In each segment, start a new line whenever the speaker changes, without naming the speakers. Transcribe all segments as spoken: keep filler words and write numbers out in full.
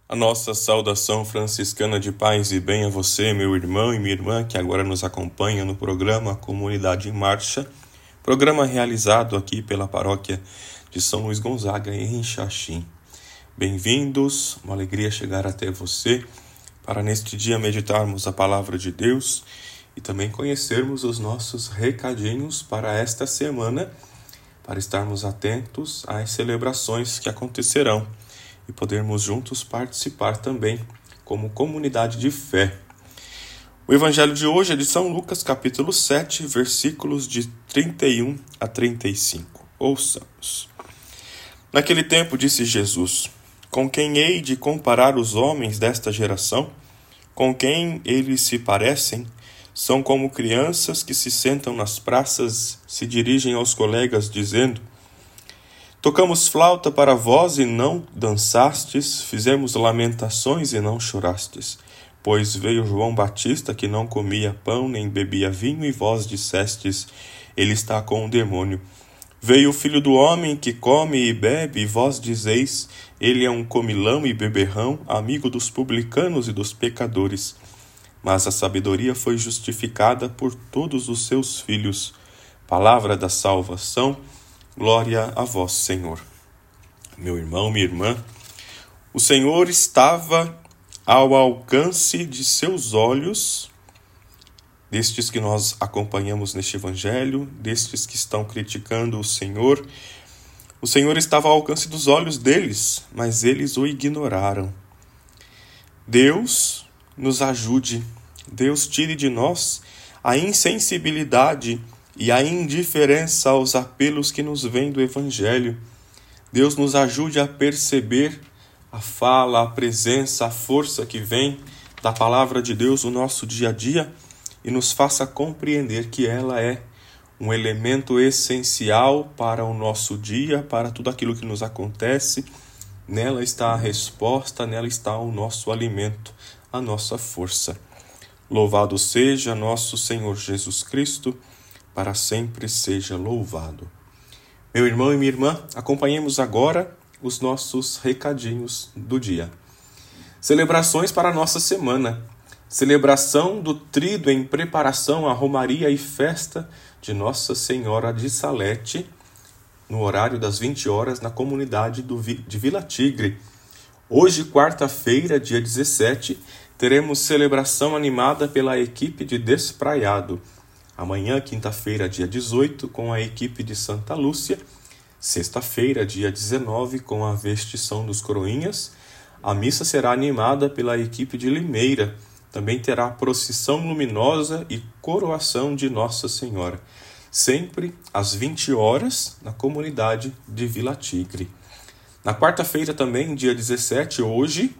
A nossa saudação franciscana de paz e bem a você, meu irmão e minha irmã, que agora nos acompanha no programa Comunidade em Marcha, programa realizado aqui pela paróquia de São Luís Gonzaga, em Xaxim. Bem-vindos, uma alegria chegar até você para neste dia meditarmos a palavra de Deus e também conhecermos os nossos recadinhos para esta semana, para estarmos atentos às celebrações que acontecerão e podermos juntos participar também como comunidade de fé. O evangelho de hoje é de São Lucas, capítulo sete, versículos de trinta e um a trinta e cinco. Ouçamos. Naquele tempo disse Jesus: Com quem hei de comparar os homens desta geração? Com quem eles se parecem? São como crianças que se sentam nas praças, se dirigem aos colegas dizendo: Tocamos flauta para vós e não dançastes, fizemos lamentações e não chorastes. Pois veio João Batista, que não comia pão nem bebia vinho, e vós dissestes: ele está com o demônio. Veio o Filho do Homem, que come e bebe, e vós dizeis: ele é um comilão e beberrão, amigo dos publicanos e dos pecadores. Mas a sabedoria foi justificada por todos os seus filhos. Palavra da salvação. Glória a vós, Senhor. Meu irmão, minha irmã, o Senhor estava ao alcance de seus olhos, destes que nós acompanhamos neste evangelho, destes que estão criticando o Senhor. O Senhor estava ao alcance dos olhos deles, mas eles o ignoraram. Deus nos ajude, Deus tire de nós a insensibilidade e a indiferença aos apelos que nos vêm do Evangelho. Deus nos ajude a perceber a fala, a presença, a força que vem da Palavra de Deus no nosso dia a dia e nos faça compreender que ela é um elemento essencial para o nosso dia, para tudo aquilo que nos acontece. Nela está a resposta, nela está o nosso alimento, a nossa força. Louvado seja nosso Senhor Jesus Cristo, para sempre seja louvado. Meu irmão e minha irmã, acompanhemos agora os nossos recadinhos do dia. Celebrações para a nossa semana. Celebração do Tríduo em preparação à Romaria e Festa de Nossa Senhora de Salete, no horário das vinte horas, na comunidade do, de Vila Tigre. Hoje, quarta-feira, dia dezessete, teremos celebração animada pela equipe de Despraiado. Amanhã, quinta-feira, dia dezoito, com a equipe de Santa Lúcia. Sexta-feira, dia dezenove, com a Vestição dos Coroinhas. A missa será animada pela equipe de Limeira. Também terá procissão luminosa e coroação de Nossa Senhora. Sempre às vinte horas, na comunidade de Vila Tigre. Na quarta-feira também, dia dezessete, hoje,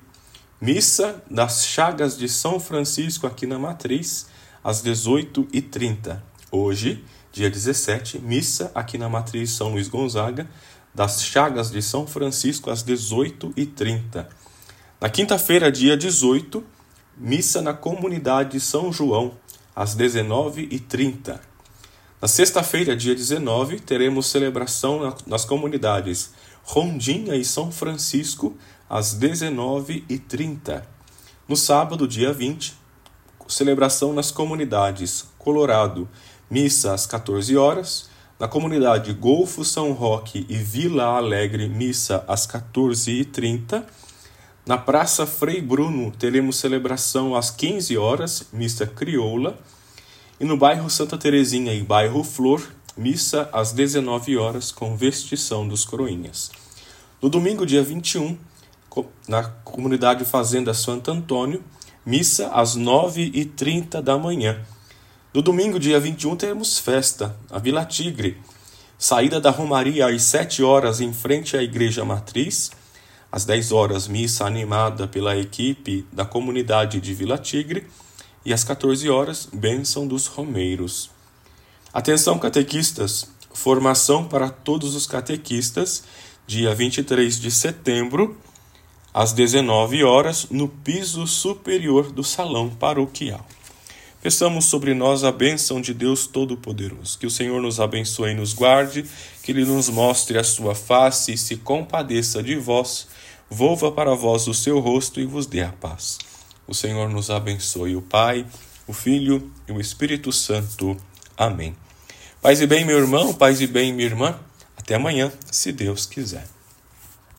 missa das Chagas de São Francisco aqui na Matriz, às dezoito e trinta. Hoje, dia dezessete, missa aqui na Matriz São Luís Gonzaga, das Chagas de São Francisco, às dezoito e trinta. Na quinta-feira, dia dezoito, missa na comunidade São João, às dezenove e trinta. Na sexta-feira, dia dezenove, teremos celebração nas comunidades Rondinha e São Francisco, às dezenove e trinta. No sábado, dia vinte, celebração nas comunidades Colorado, missa às quatorze horas. Na comunidade Golfo São Roque e Vila Alegre, missa às quatorze e trinta. Na Praça Frei Bruno, teremos celebração às quinze horas, missa crioula. E no bairro Santa Terezinha e bairro Flor, missa às dezenove horas, com Vestição dos Coroinhas. No domingo, dia vinte e um, na comunidade Fazenda Santo Antônio, missa às nove e trinta da manhã. No domingo, dia vinte e um, teremos festa, a Vila Tigre. Saída da Romaria às sete horas, em frente à Igreja Matriz. Às dez horas, missa animada pela equipe da comunidade de Vila Tigre. E às quatorze horas, bênção dos romeiros. Atenção, catequistas! Formação para todos os catequistas, dia vinte e três de setembro, às dezenove horas, no piso superior do salão paroquial. Peçamos sobre nós a bênção de Deus Todo-Poderoso. Que o Senhor nos abençoe e nos guarde, que Ele nos mostre a sua face e se compadeça de vós, volva para vós o seu rosto e vos dê a paz. O Senhor nos abençoe, o Pai, o Filho e o Espírito Santo. Amém. Paz e bem, meu irmão, paz e bem, minha irmã. Até amanhã, se Deus quiser.